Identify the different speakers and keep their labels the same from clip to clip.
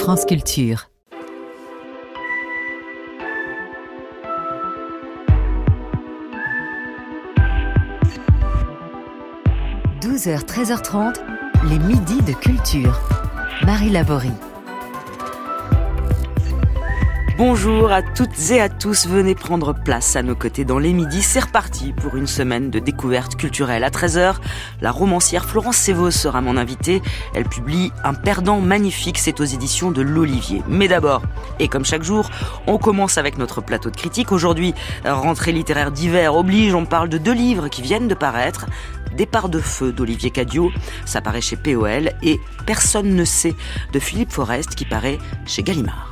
Speaker 1: France Culture. 12h, 13h30, les midis de culture. Marie Laborie.
Speaker 2: Bonjour à toutes et à tous, venez prendre place à nos côtés dans les midis. C'est reparti pour une semaine de découverte culturelle. À 13h, la romancière Florence Sévos sera mon invitée. Elle publie Un perdant magnifique, c'est aux éditions de l'Olivier. Mais d'abord, et comme chaque jour, on commence avec notre plateau de critique. Aujourd'hui, rentrée littéraire d'hiver oblige, on parle de 2 livres qui viennent de paraître. Départ de feu d'Olivier Cadiot, ça paraît chez POL, et Personne ne sait de Philippe Forest qui paraît chez Gallimard.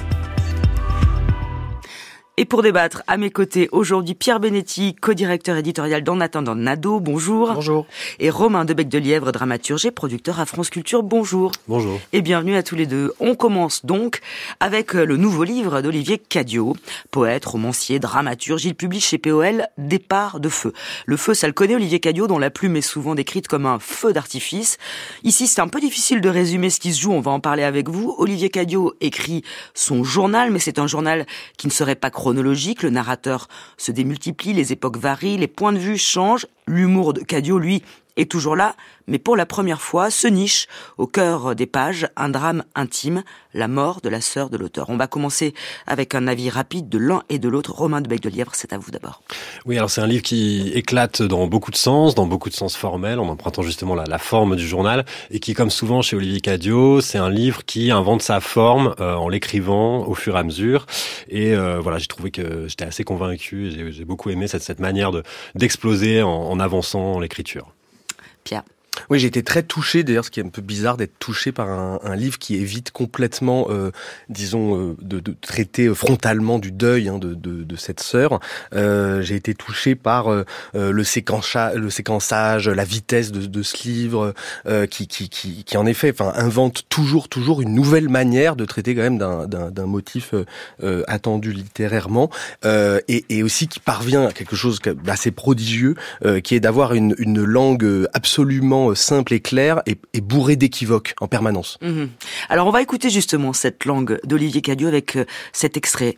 Speaker 2: Et pour débattre, à mes côtés, aujourd'hui, Pierre Benetti, co-directeur éditorial d'En attendant Nado, bonjour.
Speaker 3: Bonjour.
Speaker 2: Et Romain Debec-de-Lièvre, dramaturge et producteur à France Culture, bonjour.
Speaker 3: Bonjour.
Speaker 2: Et bienvenue à tous les deux. On commence donc avec le nouveau livre d'Olivier Cadiot, poète, romancier, dramaturge. Il publie chez POL Départ de feu. Le feu, ça le connaît, Olivier Cadiot, dont la plume est souvent décrite comme un feu d'artifice. Ici, c'est un peu difficile de résumer ce qui se joue, on va en parler avec vous. Olivier Cadiot écrit son journal, mais c'est un journal qui ne serait pas chronologique. Le narrateur se démultiplie, les époques varient, les points de vue changent. L'humour de Cadiot, lui, est toujours là, mais pour la première fois, se niche au cœur des pages un drame intime, la mort de la sœur de l'auteur. On va commencer avec un avis rapide de l'un et de l'autre. Romain Debec-de-Lièvre, c'est à vous d'abord.
Speaker 3: Oui, alors c'est un livre qui éclate dans beaucoup de sens formels, en empruntant justement la forme du journal, et qui, comme souvent chez Olivier Cadiot, c'est un livre qui invente sa forme en l'écrivant au fur et à mesure. Et voilà, j'ai trouvé que j'étais assez convaincu, j'ai beaucoup aimé cette manière d'exploser en avançant l'écriture.
Speaker 2: Pierre.
Speaker 4: Oui, j'ai été très touché, d'ailleurs, ce qui est un peu bizarre d'être touché par un livre qui évite complètement, de traiter frontalement du deuil de cette sœur. J'ai été touché par le séquençage, la vitesse de ce livre, qui en effet, invente toujours une nouvelle manière de traiter quand même d'un motif attendu littérairement, et aussi qui parvient à quelque chose d'assez prodigieux, qui est d'avoir une langue absolument simple et claire et bourrée d'équivoques en permanence.
Speaker 2: Mmh. Alors on va écouter justement cette langue d'Olivier Cadiot avec cet extrait.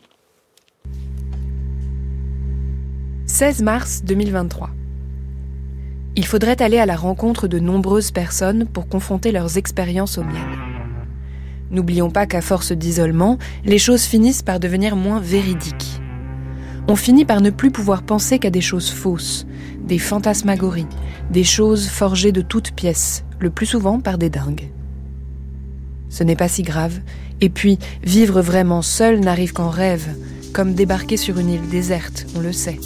Speaker 5: 16 mars 2023. Il faudrait aller à la rencontre de nombreuses personnes pour confronter leurs expériences aux miennes. N'oublions pas qu'à force d'isolement, les choses finissent par devenir moins véridiques. On finit par ne plus pouvoir penser qu'à des choses fausses, des fantasmagories, des choses forgées de toutes pièces, le plus souvent par des dingues. Ce n'est pas si grave, et puis vivre vraiment seul n'arrive qu'en rêve, comme débarquer sur une île déserte, on le sait.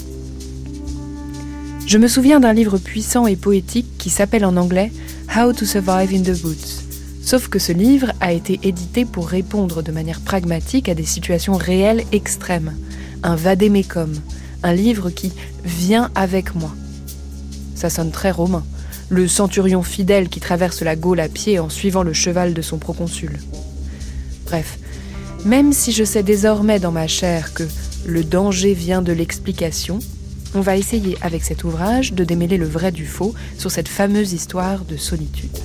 Speaker 5: Je me souviens d'un livre puissant et poétique qui s'appelle en anglais « How to Survive in the Woods ». Sauf que ce livre a été édité pour répondre de manière pragmatique à des situations réelles extrêmes. Un vadémécum, un livre qui vient avec moi. Ça sonne très romain, le centurion fidèle qui traverse la Gaule à pied en suivant le cheval de son proconsul. Bref, même si je sais désormais dans ma chair que le danger vient de l'explication, on va essayer avec cet ouvrage de démêler le vrai du faux sur cette fameuse histoire de solitude.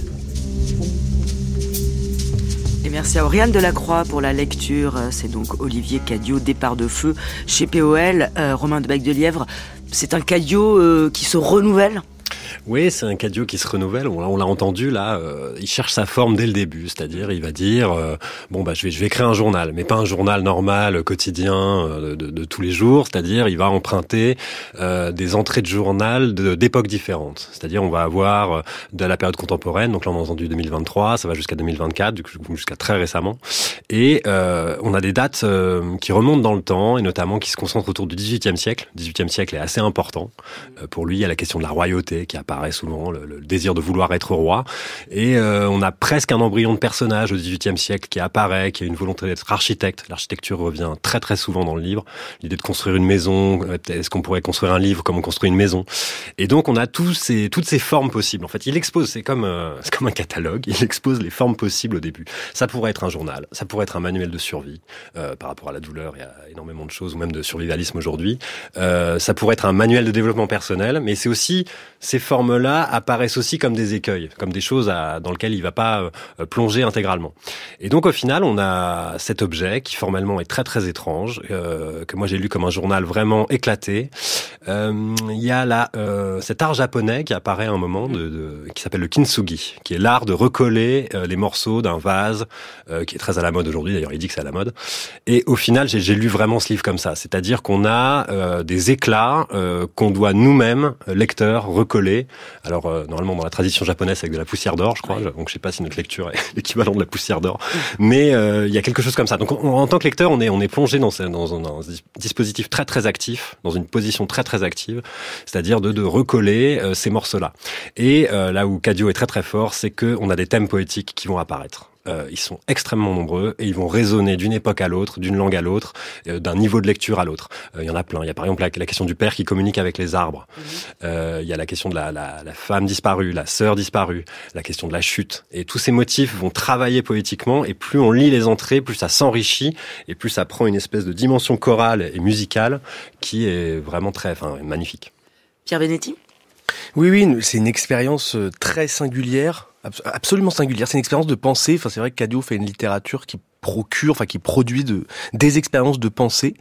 Speaker 2: Et merci à Oriane Delacroix pour la lecture. C'est donc Olivier Cadiot, Départ de feu chez POL. Romain Debec-de-Lièvre, c'est un Cadiot qui se renouvelle.
Speaker 3: Oui, c'est un Cadiot qui se renouvelle. On l'a entendu là. Il cherche sa forme dès le début, c'est-à-dire il va dire je vais écrire un journal, mais pas un journal normal, quotidien de tous les jours. C'est-à-dire il va emprunter des entrées de journal d'époques différentes. C'est-à-dire on va avoir de la période contemporaine. Donc là on a entendu 2023, ça va jusqu'à 2024, du coup jusqu'à très récemment. Et on a des dates qui remontent dans le temps et notamment qui se concentrent autour du XVIIIe siècle. Le XVIIIe siècle est assez important pour lui. Il y a la question de la royauté qui apparaît souvent, le désir de vouloir être roi. Et on a presque un embryon de personnage au XVIIIe siècle qui apparaît, qui a une volonté d'être architecte. L'architecture revient très très souvent dans le livre. L'idée de construire une maison, est-ce qu'on pourrait construire un livre comme on construit une maison? Et donc on a toutes ces formes possibles. En fait, il expose, c'est comme un catalogue, il expose les formes possibles au début. Ça pourrait être un journal, ça pourrait pourrait être un manuel de survie par rapport à la douleur et à énormément de choses, ou même de survivalisme aujourd'hui. Ça pourrait être un manuel de développement personnel, mais c'est aussi, ces formes-là apparaissent aussi comme des écueils, comme des choses dans lesquelles il va pas plonger intégralement. Et donc au final, on a cet objet qui formellement est très très étrange, que moi j'ai lu comme un journal vraiment éclaté. Il y a cet art japonais qui apparaît à un moment qui s'appelle le kintsugi, qui est l'art de recoller les morceaux d'un vase, qui est très à la mode aujourd'hui, d'ailleurs il dit que c'est à la mode. Et au final, j'ai lu vraiment ce livre comme ça, c'est-à-dire qu'on a des éclats qu'on doit nous-mêmes, lecteurs, recoller. Alors normalement dans la tradition japonaise avec de la poussière d'or, je crois, donc je sais pas si notre lecture est l'équivalent de la poussière d'or, mais il y a quelque chose comme ça. Donc en tant que lecteur, on est plongé dans un dispositif très très actif, dans une position très très active, c'est-à-dire de recoller ces morceaux-là. Et là où Cadio est très très fort, c'est que on a des thèmes poétiques qui vont apparaître. Ils sont extrêmement nombreux et ils vont résonner d'une époque à l'autre, d'une langue à l'autre, d'un niveau de lecture à l'autre. Il y en a plein. Il y a par exemple la question du père qui communique avec les arbres. Il y a la question de la femme disparue, la sœur disparue, la question de la chute. Et tous ces motifs vont travailler poétiquement, et plus on lit les entrées, plus ça s'enrichit et plus ça prend une espèce de dimension chorale et musicale qui est vraiment magnifique.
Speaker 2: Pierre Benetti ?
Speaker 4: Oui, c'est une expérience très singulière, absolument singulière. C'est une expérience de pensée. Enfin, c'est vrai que Cadio fait une littérature qui produit des expériences de pensée,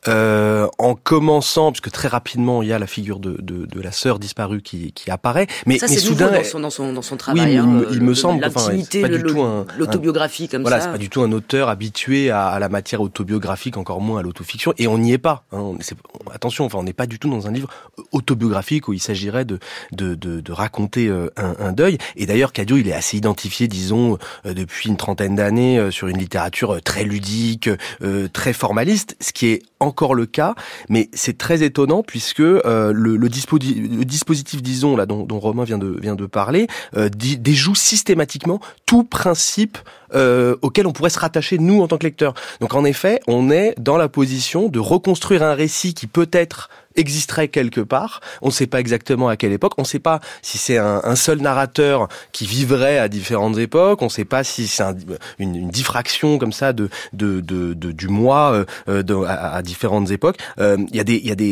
Speaker 4: en commençant, puisque très rapidement il y a la figure de la sœur disparue qui apparaît, mais
Speaker 2: c'est
Speaker 4: soudain
Speaker 2: dans son travail.
Speaker 4: Oui, il me semble,
Speaker 2: l'intimité, l'autobiographie comme
Speaker 4: voilà,
Speaker 2: ça.
Speaker 4: c'est pas du tout un auteur habitué à la matière autobiographique, encore moins à l'autofiction, et on n'y est pas. Attention, on n'est pas du tout dans un livre autobiographique où il s'agirait de raconter un deuil. Et d'ailleurs, Cadio, il est assez identifié, disons, depuis une trentaine d'années sur une littérature très ludique, très formaliste, ce qui est encore le cas, mais c'est très étonnant puisque le dispositif, disons, là dont Romain vient de parler, déjoue systématiquement tout principe auquel on pourrait se rattacher, nous, en tant que lecteurs. Donc en effet, on est dans la position de reconstruire un récit qui peut-être existerait quelque part. On ne sait pas exactement à quelle époque. On ne sait pas si c'est un seul narrateur qui vivrait à différentes époques. On ne sait pas si c'est une diffraction comme ça du moi à différentes époques. Il y a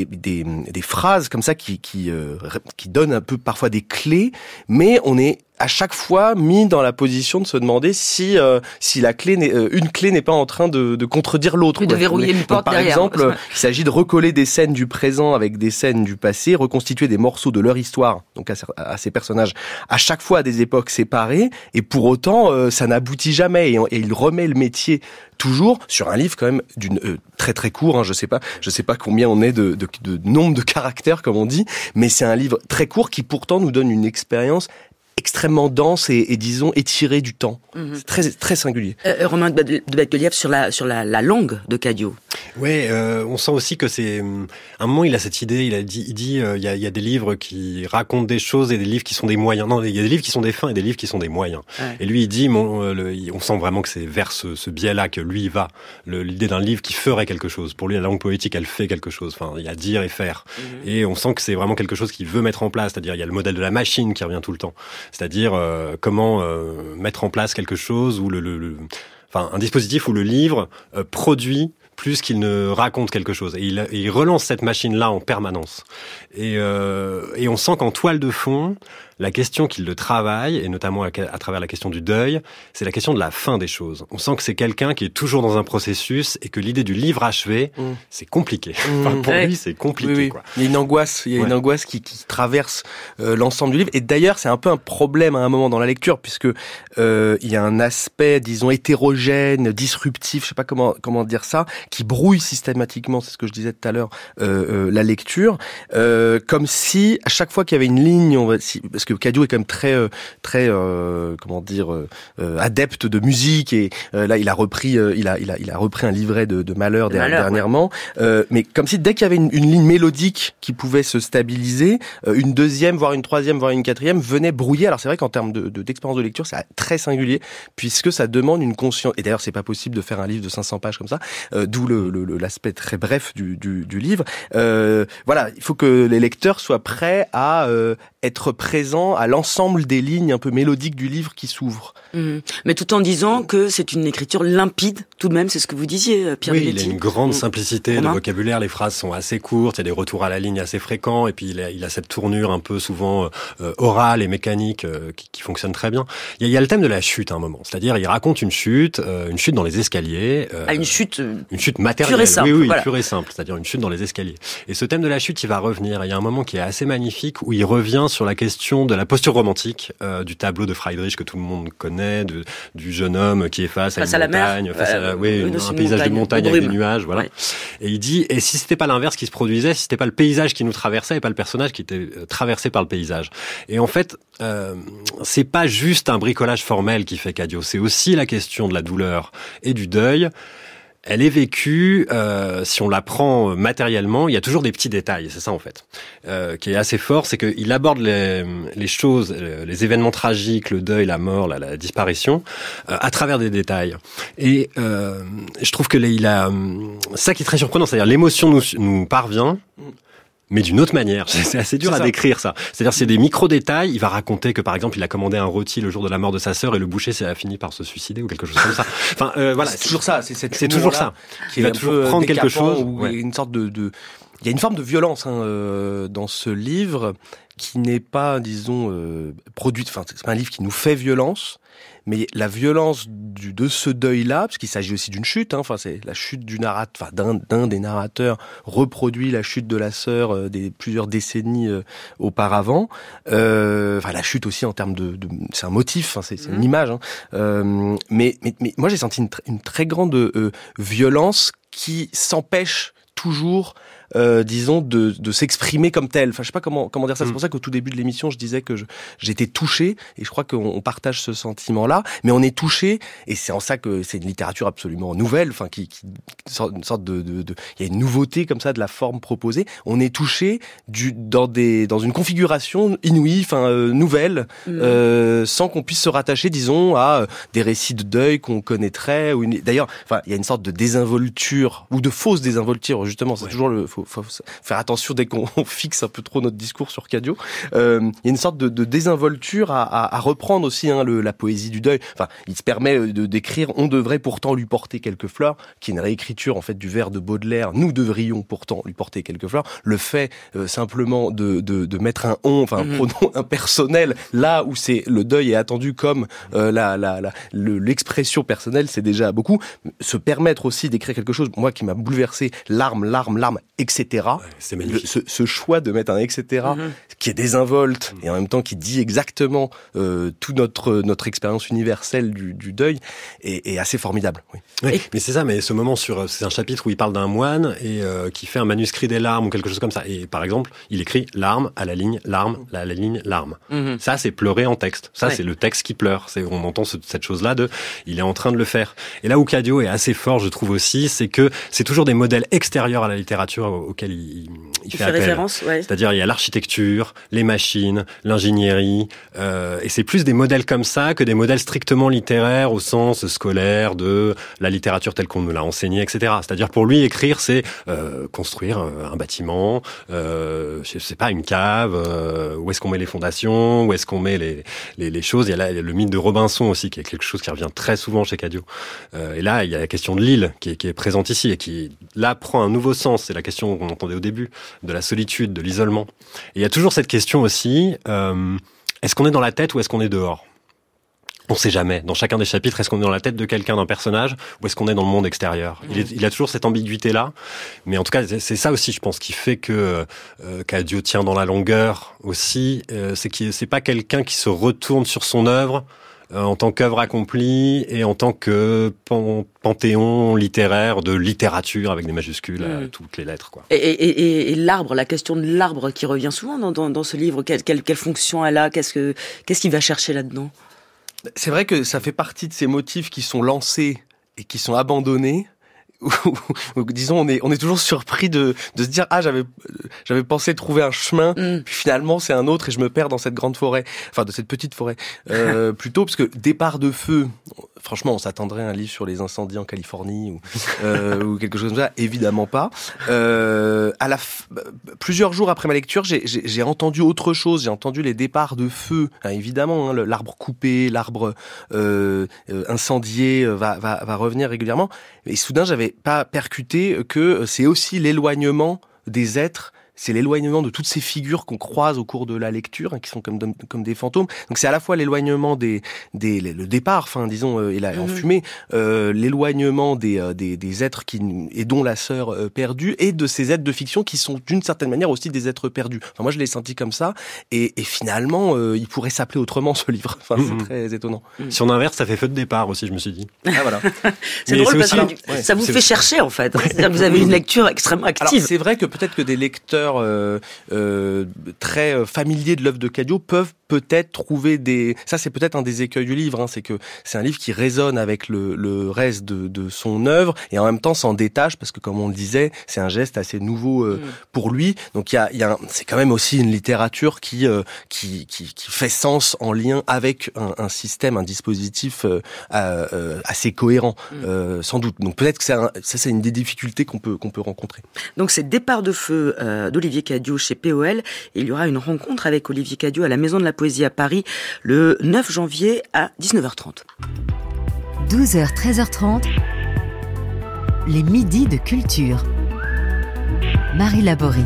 Speaker 4: des phrases comme ça qui donnent un peu parfois des clés, mais on est à chaque fois mis dans la position de se demander si la clé une clé n'est pas en train de contredire l'autre.
Speaker 2: De verrouiller une porte derrière.
Speaker 4: Par exemple, il s'agit de recoller des scènes du présent avec des scènes du passé, reconstituer des morceaux de leur histoire, donc à ces personnages, à chaque fois à des époques séparées, et pour autant, ça n'aboutit jamais, et il remet le métier toujours sur un livre quand même d'une très très court, hein, je sais pas combien on est de nombre de caractères comme on dit, mais c'est un livre très court qui pourtant nous donne une expérience extrêmement dense et disons étirée du temps. C'est très très singulier.
Speaker 2: Romain de Batgelièvre sur la langue de Cadio.
Speaker 3: Oui, on sent aussi que c'est à un moment il a cette idée, il dit il y a des livres qui racontent des choses et des livres qui sont des moyens. Non, il y a des livres qui sont des fins et des livres qui sont des moyens. Ouais. Et lui il dit on sent vraiment que c'est vers ce biais-là que lui il va. L'idée d'un livre qui ferait quelque chose. Pour lui la langue poétique elle fait quelque chose. Enfin, il y a dire et faire. Et on sent que c'est vraiment quelque chose qu'il veut mettre en place, c'est-à-dire il y a le modèle de la machine qui revient tout le temps. C'est-à-dire comment mettre en place quelque chose où un dispositif où le livre produit plus qu'il ne raconte quelque chose. Et il relance cette machine-là en permanence. Et on sent qu'en toile de fond, la question qu'il le travaille, et notamment à travers la question du deuil, c'est la question de la fin des choses. On sent que c'est quelqu'un qui est toujours dans un processus et que l'idée du livre achevé, c'est compliqué. Pour lui, c'est compliqué.
Speaker 4: Oui. Quoi. Il y a une angoisse, qui traverse l'ensemble du livre. Et d'ailleurs, c'est un peu un problème à un moment dans la lecture, puisque il y a un aspect, disons, hétérogène, disruptif, je sais pas comment dire ça, qui brouille systématiquement, c'est ce que je disais tout à l'heure, la lecture, comme si à chaque fois qu'il y avait une ligne, parce que Cadio est quand même très adepte de musique, et là il a repris un livret de Malheur dernièrement, mais comme si dès qu'il y avait une ligne mélodique qui pouvait se stabiliser, une deuxième, voire une troisième, voire une quatrième venait brouiller. Alors c'est vrai qu'en termes d'expérience de lecture, c'est très singulier, puisque ça demande une conscience, et d'ailleurs c'est pas possible de faire un livre de 500 pages comme ça, d'où l'aspect très bref du livre. Voilà, il faut que les lecteurs soient prêts à être présents attenant à l'ensemble des lignes un peu mélodiques du livre qui s'ouvrent.
Speaker 2: Mais tout en disant que c'est une écriture limpide, tout de même, c'est ce que vous disiez, Pierre
Speaker 3: Oui,
Speaker 2: Belletti.
Speaker 3: il a une grande simplicité de vocabulaire, les phrases sont assez courtes, il y a des retours à la ligne assez fréquents, et puis il a cette tournure un peu souvent orale et mécanique qui fonctionne très bien. Il y a le thème de la chute à un moment, c'est-à-dire il raconte une chute dans les escaliers.
Speaker 2: Une chute
Speaker 3: matérielle,
Speaker 2: pure et simple,
Speaker 3: oui,
Speaker 2: voilà.
Speaker 3: Pure et simple, c'est-à-dire une chute dans les escaliers. Et ce thème de la chute, il va revenir. Il y a un moment qui est assez magnifique où il revient sur la question de la posture romantique du tableau de Friedrich que tout le monde connaît, du jeune homme qui est face à une montagne, un paysage de montagne avec des nuages, voilà. Ouais. Et il dit, et si c'était pas l'inverse qui se produisait, si c'était pas le paysage qui nous traversait et pas le personnage qui était traversé par le paysage. Et en fait, c'est pas juste un bricolage formel qui fait Cadio, c'est aussi la question de la douleur et du deuil. Elle est vécue, si on la prend matériellement, il y a toujours des petits détails, c'est ça en fait, qui est assez fort, c'est qu'il aborde les choses, les événements tragiques, le deuil, la mort, la disparition, à travers des détails. Et je trouve que il a ça qui est très surprenant, c'est-à-dire l'émotion nous parvient, mais d'une autre manière. C'est assez dur à décrire ça. C'est-à-dire, c'est des micro-détails. Il va raconter que, par exemple, il a commandé un rôti le jour de la mort de sa sœur et le boucher a fini par se suicider ou quelque chose comme ça. Enfin, voilà.
Speaker 4: C'est toujours ça. C'est
Speaker 3: toujours ça.
Speaker 4: Il va toujours prendre quelque chose. Où il y a une sorte il y a une forme de violence dans ce livre qui n'est pas, disons, produite. Enfin, c'est pas un livre qui nous fait violence. Mais la violence de ce deuil-là, parce qu'il s'agit aussi d'une chute, enfin c'est la chute du narrateur, d'un des narrateurs reproduit la chute de la sœur plusieurs décennies auparavant. La chute aussi en termes de c'est un motif, c'est une image. Mais moi j'ai senti une très grande violence qui s'empêche toujours. Disons de s'exprimer comme tel. Enfin, je sais pas comment dire ça. C'est pour ça qu'au tout début de l'émission, je disais que j'étais touché, et je crois qu'on partage ce sentiment-là. Mais on est touché, et c'est en ça que c'est une littérature absolument nouvelle. Enfin, qui une sorte il y a une nouveauté comme ça de la forme proposée. On est touché dans une configuration inouïe, nouvelle, sans qu'on puisse se rattacher, disons, à des récits de deuil qu'on connaîtrait. D'ailleurs, il y a une sorte de désinvolture ou de fausse désinvolture. Justement, c'est toujours faut faire attention dès qu'on fixe un peu trop notre discours sur Cadio. Il y a une sorte de désinvolture à reprendre aussi la poésie du deuil. Enfin, il se permet de d'écrire « On devrait pourtant lui porter quelques fleurs », qui est une réécriture en fait du vers de Baudelaire. « Nous devrions pourtant lui porter quelques fleurs ». Le fait simplement de mettre un « on », un pronom impersonnel, là où le deuil est attendu comme l'expression personnelle, c'est déjà beaucoup. Se permettre aussi d'écrire quelque chose, moi qui m'a bouleversé, larmes, etc. Ouais,
Speaker 3: c'est magnifique.
Speaker 4: Ce choix de mettre un etc. Qui est désinvolte et en même temps qui dit exactement toute notre expérience universelle du deuil est assez formidable. Oui.
Speaker 3: Oui, mais c'est ça. Mais ce moment c'est un chapitre où il parle d'un moine et qui fait un manuscrit des larmes ou quelque chose comme ça. Et par exemple, il écrit larme à la ligne larme à la ligne larme. Ça, c'est pleurer en texte. Ça, c'est le texte qui pleure. On entend cette chose-là il est en train de le faire. Et là où Cadio est assez fort, je trouve aussi, c'est que c'est toujours des modèles extérieurs à la littérature auquel il fait appel.
Speaker 2: Référence, ouais.
Speaker 3: C'est-à-dire il y a l'architecture, les machines, l'ingénierie, et c'est plus des modèles comme ça que des modèles strictement littéraires au sens scolaire de la littérature telle qu'on nous l'a enseignée, etc. C'est-à-dire pour lui écrire, c'est construire un bâtiment, je sais pas, une cave, où est-ce qu'on met les fondations, où est-ce qu'on met les choses. Il y a le mythe de Robinson aussi, qui est quelque chose qui revient très souvent chez Cadio. Et là, il y a la question de l'île qui est présente ici et qui là prend un nouveau sens. C'est la question qu'on entendait au début, de la solitude, de l'isolement. Et il y a toujours cette question aussi, est-ce qu'on est dans la tête ou est-ce qu'on est dehors ? On sait jamais. Dans chacun des chapitres, est-ce qu'on est dans la tête de quelqu'un, d'un personnage, ou est-ce qu'on est dans le monde extérieur ? Il a toujours cette ambiguïté-là. Mais en tout cas, c'est ça aussi, je pense, qui fait que Cadio tient dans la longueur aussi. C'est pas quelqu'un qui se retourne sur son œuvre en tant qu'œuvre accomplie et en tant que panthéon littéraire de littérature avec des majuscules à toutes les lettres, quoi.
Speaker 2: Et l'arbre, la question de l'arbre qui revient souvent dans ce livre, quelle fonction elle a, qu'est-ce qu'il va chercher là-dedans ?
Speaker 4: C'est vrai que ça fait partie de ces motifs qui sont lancés et qui sont abandonnés, disons, on est toujours surpris de se dire j'avais pensé trouver un chemin, puis finalement c'est un autre et je me perds dans cette grande forêt, enfin de cette petite forêt plutôt, parce que départ de feu, franchement on s'attendrait à un livre sur les incendies en Californie ou quelque chose comme ça, évidemment pas. Plusieurs jours après ma lecture, j'ai entendu autre chose, j'ai entendu les départs de feu, évidemment, l'arbre coupé, l'arbre incendié va revenir régulièrement. Et soudain, j'avais pas percuté que c'est aussi l'éloignement des êtres, c'est l'éloignement de toutes ces figures qu'on croise au cours de la lecture, qui sont comme des fantômes. Donc c'est à la fois l'éloignement le départ, enfin disons, et la enfumée, l'éloignement des êtres et dont la sœur perdue, et de ces êtres de fiction qui sont d'une certaine manière aussi des êtres perdus. Enfin moi je l'ai senti comme ça, et finalement il pourrait s'appeler autrement ce livre. Enfin c'est très étonnant.
Speaker 3: Si on inverse, ça fait feu de départ aussi, je me suis dit.
Speaker 4: Ah voilà.
Speaker 2: C'est drôle parce que ça vous fait chercher en fait. C'est-à-dire que vous avez une lecture extrêmement active.
Speaker 4: Alors c'est vrai que peut-être que des lecteurs très familiers de l'œuvre de Cadio peuvent peut-être trouver ça c'est peut-être un des écueils du livre, c'est que c'est un livre qui résonne avec le reste de son œuvre et en même temps s'en détache parce que comme on le disait, c'est un geste assez nouveau pour lui. Donc c'est quand même aussi une littérature qui fait sens en lien avec un système, un dispositif assez cohérent, sans doute. Donc peut-être que c'est une des difficultés qu'on peut rencontrer.
Speaker 2: Donc c'est Départ de feu d'Olivier Cadiot chez POL, et il y aura une rencontre avec Olivier Cadiot à la Maison de la Poésie à Paris le 9 janvier à 19h30.
Speaker 1: 12h, 13h30, les midis de culture. Marie Laborie.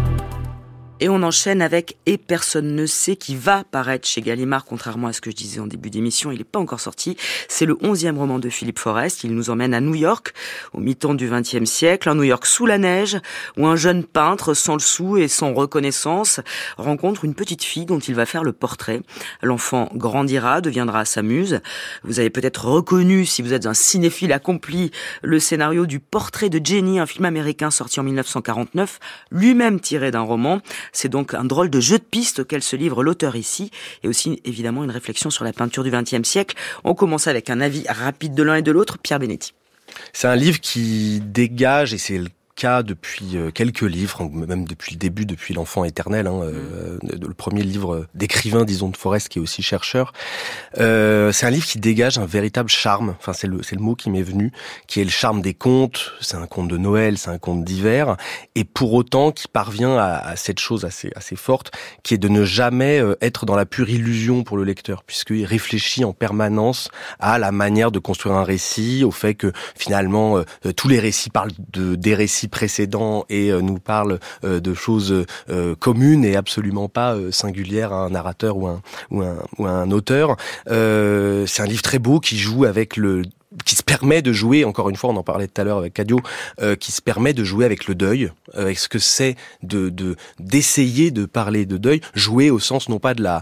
Speaker 2: Et on enchaîne avec Et personne ne sait, qui va paraître chez Gallimard, contrairement à ce que je disais en début d'émission, il n'est pas encore sorti. C'est le 11e roman de Philippe Forest. Il nous emmène à New York, au mi-temps du XXe siècle, un New York sous la neige, où un jeune peintre, sans le sou et sans reconnaissance, rencontre une petite fille dont il va faire le portrait. L'enfant grandira, deviendra sa muse. Vous avez peut-être reconnu, si vous êtes un cinéphile accompli, le scénario du Portrait de Jenny, un film américain sorti en 1949, lui-même tiré d'un roman. C'est donc un drôle de jeu de piste auquel se livre l'auteur ici, et aussi évidemment une réflexion sur la peinture du XXe siècle. On commence avec un avis rapide de l'un et de l'autre. Pierre Benetti.
Speaker 4: C'est un livre qui dégage, et c'est le cas depuis quelques livres, même depuis le début, depuis L'Enfant éternel, le premier livre d'écrivain, disons, de Forest, qui est aussi chercheur. C'est un livre qui dégage un véritable charme, enfin c'est le mot qui m'est venu, qui est le charme des contes. C'est un conte de Noël, c'est un conte d'hiver, et pour autant qui parvient à cette chose assez forte, qui est de ne jamais être dans la pure illusion pour le lecteur, puisqu'il réfléchit en permanence à la manière de construire un récit, au fait que finalement tous les récits parlent des récits précédents et nous parlent de choses communes et absolument pas singulières à un narrateur ou à un auteur. C'est un livre très beau qui joue avec qui se permet de jouer, encore une fois, on en parlait tout à l'heure avec Cadiot, qui se permet de jouer avec le deuil, avec ce que c'est d'essayer de parler de deuil, jouer au sens non pas d'un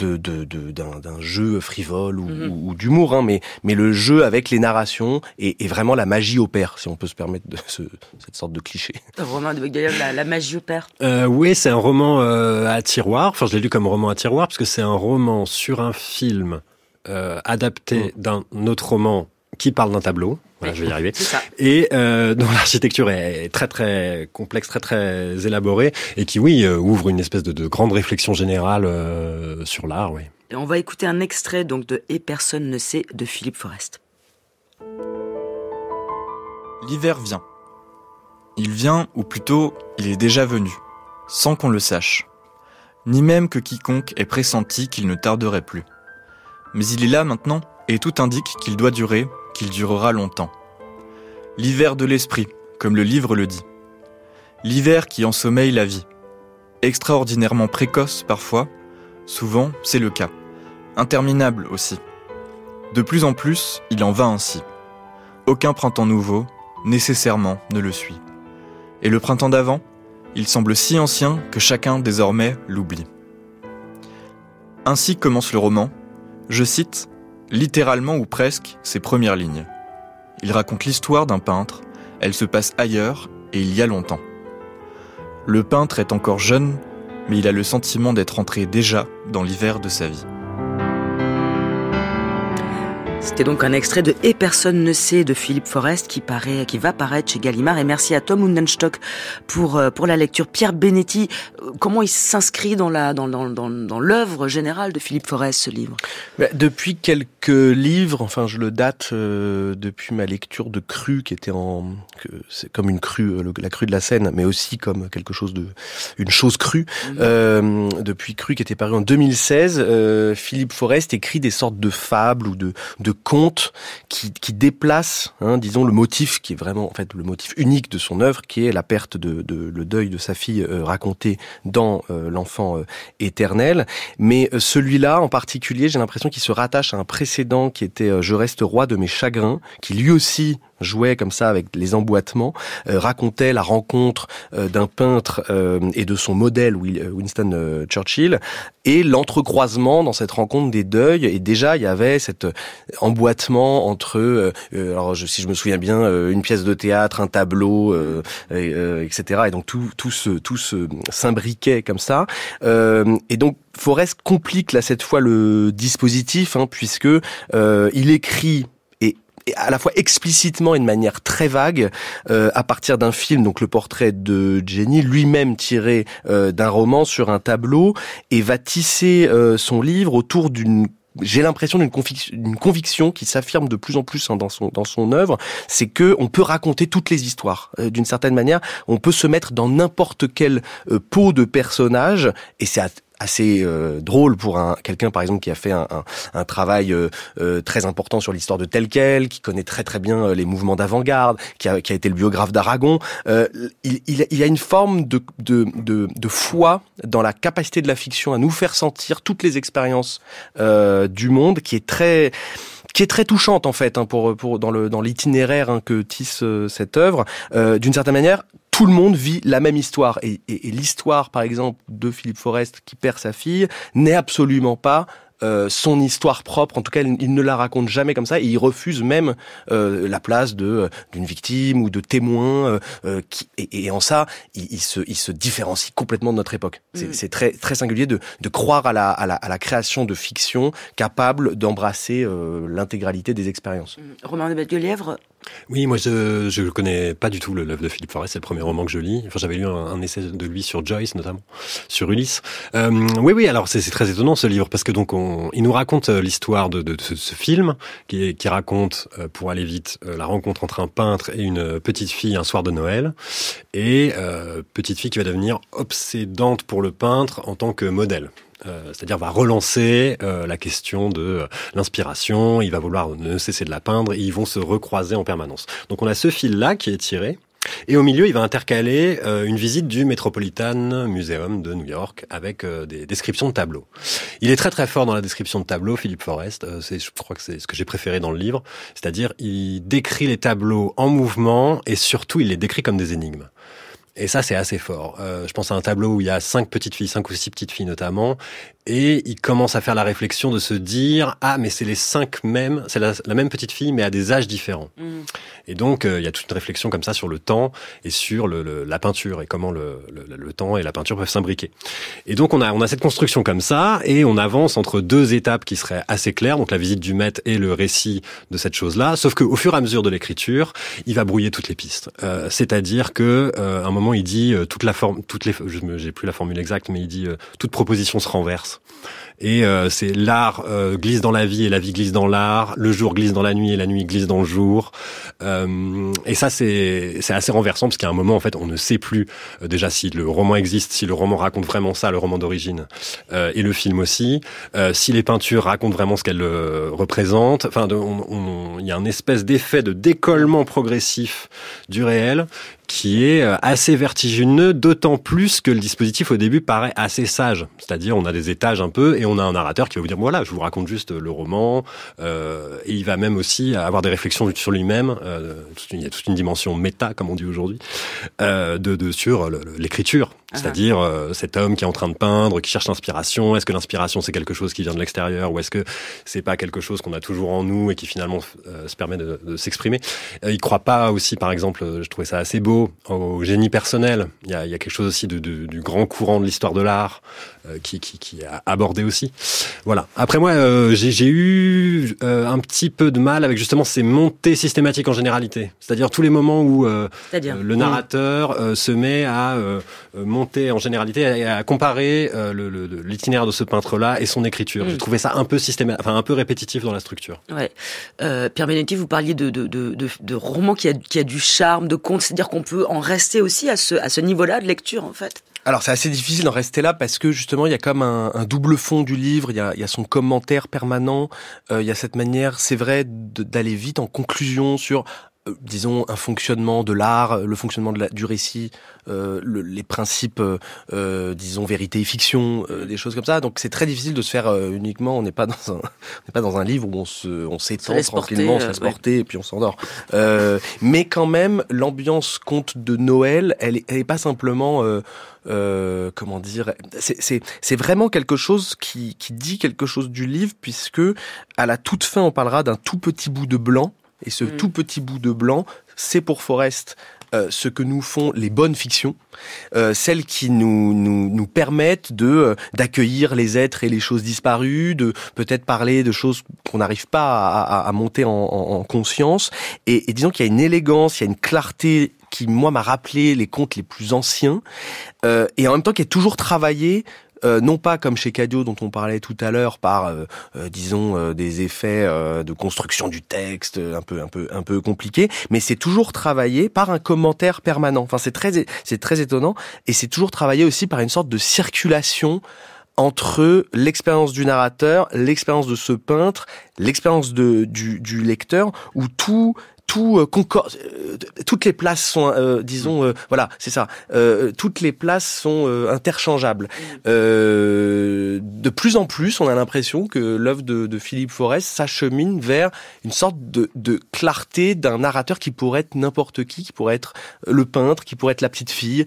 Speaker 4: jeu frivole ou d'humour, mais le jeu avec les narrations et vraiment la magie opère, si on peut se permettre cette sorte de cliché.
Speaker 2: Un roman de Gaillard, la magie opère.
Speaker 3: Oui, c'est un roman à tiroir. Enfin, je l'ai lu comme roman à tiroir parce que c'est un roman sur un film adapté d'un autre roman qui parle d'un tableau, voilà, je vais y arriver, et dont l'architecture est très très complexe, très très élaborée, et qui, ouvre une espèce de grande réflexion générale sur l'art, oui.
Speaker 2: Et on va écouter un extrait donc de Et personne ne sait de Philippe Forest.
Speaker 6: L'hiver vient. Il vient, ou plutôt, il est déjà venu, sans qu'on le sache, ni même que quiconque ait pressenti qu'il ne tarderait plus. Mais il est là maintenant, et tout indique qu'il doit durer, qu'il durera longtemps. L'hiver de l'esprit, comme le livre le dit. L'hiver qui ensommeille la vie. Extraordinairement précoce parfois, souvent c'est le cas. Interminable aussi. De plus en plus, il en va ainsi. Aucun printemps nouveau, nécessairement, ne le suit. Et le printemps d'avant, il semble si ancien que chacun désormais l'oublie. Ainsi commence le roman, je cite, littéralement ou presque, ses premières lignes. Il raconte l'histoire d'un peintre, elle se passe ailleurs et il y a longtemps. Le peintre est encore jeune, mais il a le sentiment d'être entré déjà dans l'hiver de sa vie.
Speaker 2: C'était donc un extrait de Et personne ne sait de Philippe Forest qui va paraître chez Gallimard. Et merci à Tom Hundenstock pour la lecture. Pierre Benetti, comment il s'inscrit dans l'œuvre générale de Philippe Forest, ce livre?
Speaker 4: Depuis quelques livres, enfin je le date depuis ma lecture de Cru, qui était c'est comme une crue, la crue de la Seine, mais aussi comme une chose crue. Depuis Cru, qui était paru en 2016, Philippe Forest écrit des sortes de fables ou de contes qui déplacent, disons, le motif qui est vraiment en fait le motif unique de son œuvre, qui est la perte le deuil de sa fille raconté dans L'Enfant éternel. Mais celui-là en particulier, j'ai l'impression qu'il se rattache à un précédent qui était Je reste roi de mes chagrins, qui lui aussi jouait comme ça avec les emboîtements, racontait la rencontre d'un peintre et de son modèle Winston Churchill, et l'entrecroisement dans cette rencontre des deuils. Et déjà il y avait cet emboîtement entre si je me souviens bien, une pièce de théâtre, un tableau, etc. Et donc tout se s'imbriquait comme ça. Et donc Forest complique là cette fois le dispositif, puisque il écrit et à la fois explicitement et de manière très vague, à partir d'un film, donc Le Portrait de Jenny, lui-même tiré d'un roman sur un tableau, et va tisser son livre autour j'ai l'impression d'une conviction qui s'affirme de plus en plus dans son œuvre, c'est que on peut raconter toutes les histoires. D'une certaine manière, on peut se mettre dans n'importe quelle peau de personnage, et c'est assez drôle pour quelqu'un par exemple qui a fait un travail très important sur l'histoire de tel quel, qui connaît très très bien les mouvements d'avant-garde, qui a été le biographe d'Aragon. Il y a une forme de foi dans la capacité de la fiction à nous faire sentir toutes les expériences du monde, qui est très touchante en fait, dans l'itinéraire que tisse cette œuvre. D'une certaine manière, tout le monde vit la même histoire, et l'histoire par exemple de Philippe Forest qui perd sa fille n'est absolument pas son histoire propre. En tout cas, il ne la raconte jamais comme ça, et il refuse même la place d'une victime ou de témoin, et en ça il se différencie complètement de notre époque. C'est très très singulier de croire à la création de fiction capable d'embrasser l'intégralité des expériences.
Speaker 2: Romain de Batte-Guelièvre.
Speaker 3: Oui, moi je connais pas du tout l'œuvre de Philippe Forest, c'est le premier roman que je lis. Enfin, j'avais lu un essai de lui sur Joyce notamment, sur Ulysse. Oui, alors c'est très étonnant ce livre, parce que donc il nous raconte l'histoire de ce film qui raconte, pour aller vite, la rencontre entre un peintre et une petite fille un soir de Noël, et petite fille qui va devenir obsédante pour le peintre en tant que modèle. C'est-à-dire va relancer la question de l'inspiration, il va vouloir ne cesser de la peindre, et ils vont se recroiser en permanence. Donc on a ce fil-là qui est tiré, et au milieu il va intercaler une visite du Metropolitan Museum de New York avec des descriptions de tableaux. Il est très très fort dans la description de tableaux, Philippe Forest, je crois que c'est ce que j'ai préféré dans le livre, c'est-à-dire il décrit les tableaux en mouvement, et surtout il les décrit comme des énigmes. Et ça, c'est assez fort. Je pense à un tableau où il y a 5 ou 6 petites filles notamment, et il commence à faire la réflexion de se dire mais c'est les 5 mêmes, c'est la même petite fille mais à des âges différents. Et donc il y a toute une réflexion comme ça sur le temps et sur la peinture, et comment le temps et la peinture peuvent s'imbriquer. Et donc on a cette construction comme ça, et on avance entre deux étapes qui seraient assez claires, donc la visite du maître et le récit de cette chose-là, sauf qu'au fur et à mesure de l'écriture, il va brouiller toutes les pistes. C'est-à-dire que à un moment il dit j'ai plus la formule exacte, mais il dit toute proposition se renverse. Et c'est l'art glisse dans la vie et la vie glisse dans l'art, le jour glisse dans la nuit et la nuit glisse dans le jour. Et ça c'est assez renversant, parce qu'à un moment en fait on ne sait plus déjà si le roman existe, si le roman raconte vraiment ça, le roman d'origine, et le film aussi, si les peintures racontent vraiment ce qu'elles représentent. Enfin, il y a une espèce d'effet de décollement progressif du réel qui est assez vertigineux, d'autant plus que le dispositif au début paraît assez sage. C'est-à-dire on a des étages un peu, et on a un narrateur qui va vous dire voilà, je vous raconte juste le roman, et il va même aussi avoir des réflexions sur lui-même. Il y a toute une dimension méta, comme on dit aujourd'hui, sur l'écriture. C'est-à-dire cet homme qui est en train de peindre, qui cherche l'inspiration. Est-ce que l'inspiration c'est quelque chose qui vient de l'extérieur ou est-ce que c'est pas quelque chose qu'on a toujours en nous et qui finalement se permet de s'exprimer. Il croit pas aussi, par exemple, je trouvais ça assez beau, au génie personnel. Il y a quelque chose aussi du grand courant de l'histoire de l'art qui a abordé aussi. Voilà. Après moi, j'ai eu un petit peu de mal avec justement ces montées systématiques en généralité. C'est-à-dire tous les moments où le narrateur se met à monter en généralité et à comparer l'itinéraire de ce peintre-là et son écriture. J'ai trouvé ça un peu un peu répétitif dans la structure.
Speaker 2: Ouais. Pierre Benetti, vous parliez de romans qui a du charme, de contes, c'est-à-dire qu'on peut en rester aussi à ce niveau-là de lecture en fait.
Speaker 4: Alors c'est assez difficile d'en rester là parce que justement il y a comme un double fond du livre, il y a son commentaire permanent, il y a cette manière, c'est vrai, d'aller vite en conclusion sur disons un fonctionnement de l'art, le fonctionnement du récit, les principes, disons vérité et fiction, des choses comme ça. Donc c'est très difficile de se faire uniquement. On n'est pas dans un livre où on s'étend tranquillement, on se laisse porter et puis on s'endort. Mais quand même, l'ambiance conte de Noël, elle est pas simplement comment dire, c'est vraiment quelque chose qui dit quelque chose du livre puisque à la toute fin on parlera d'un tout petit bout de blanc. Et ce tout petit bout de blanc, c'est pour Forest ce que nous font les bonnes fictions, celles qui nous permettent d'accueillir les êtres et les choses disparues, de peut-être parler de choses qu'on n'arrive pas à monter en conscience. Et disons qu'il y a une élégance, il y a une clarté qui, moi, m'a rappelé les contes les plus anciens, et en même temps qui est toujours travaillé. Non pas comme chez Cadio dont on parlait tout à l'heure par disons des effets de construction du texte un peu compliqués, mais c'est toujours travaillé par un commentaire permanent. Enfin c'est très étonnant et c'est toujours travaillé aussi par une sorte de circulation entre l'expérience du narrateur, l'expérience de ce peintre, l'expérience du lecteur où tout concorde, toutes les places sont, disons, voilà, c'est ça. Toutes les places sont interchangeables. De plus en plus, on a l'impression que l'œuvre de Philippe Forest s'achemine vers une sorte de clarté d'un narrateur qui pourrait être n'importe qui pourrait être le peintre, qui pourrait être la petite fille.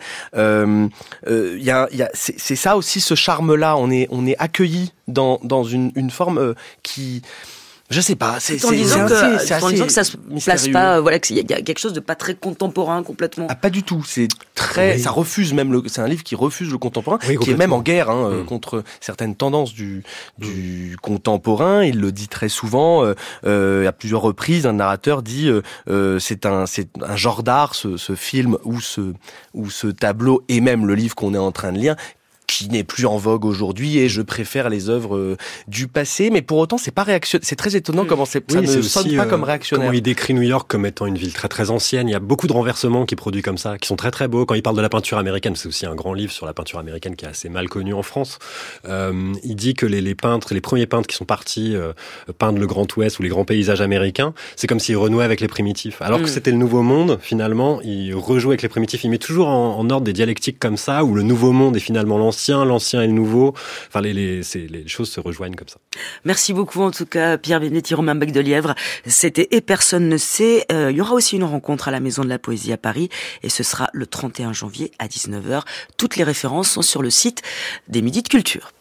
Speaker 4: C'est ça aussi, ce charme-là. On est accueilli dans une forme qui Je sais pas,
Speaker 2: en disant que ça se place pas, voilà, qu'il y a quelque chose de pas très contemporain complètement.
Speaker 4: Ah, pas du tout. C'est très, ça refuse même c'est un livre qui refuse le contemporain, qui est même en guerre, contre certaines tendances du contemporain. Il le dit très souvent, à plusieurs reprises, un narrateur dit, c'est un genre d'art, ce film ou ce tableau et même le livre qu'on est en train de lire, qui n'est plus en vogue aujourd'hui, et je préfère les œuvres du passé, mais pour autant c'est pas réactionnaire. C'est très étonnant comment ça ne sonne pas comme réactionnaire.
Speaker 3: Comment il décrit New York comme étant une ville très très ancienne. Il y a beaucoup de renversements qui produit comme ça, qui sont très très beaux. Quand il parle de la peinture américaine, c'est aussi un grand livre sur la peinture américaine qui est assez mal connu en France. Il dit que les premiers peintres qui sont partis peindre le Grand Ouest ou les grands paysages américains, c'est comme s'ils renouaient avec les primitifs. Alors que c'était le Nouveau Monde, finalement, il rejoue avec les primitifs. Il met toujours en ordre des dialectiques comme ça, où le Nouveau Monde est finalement l'ancien et le nouveau. Enfin, les choses se rejoignent comme ça.
Speaker 2: Merci beaucoup, en tout cas, Pierre Benetti, Romain Bec-de-Lièvre. C'était Et personne ne sait. Il y aura aussi une rencontre à la Maison de la Poésie à Paris, et ce sera le 31 janvier à 19h. Toutes les références sont sur le site des Midis de Culture.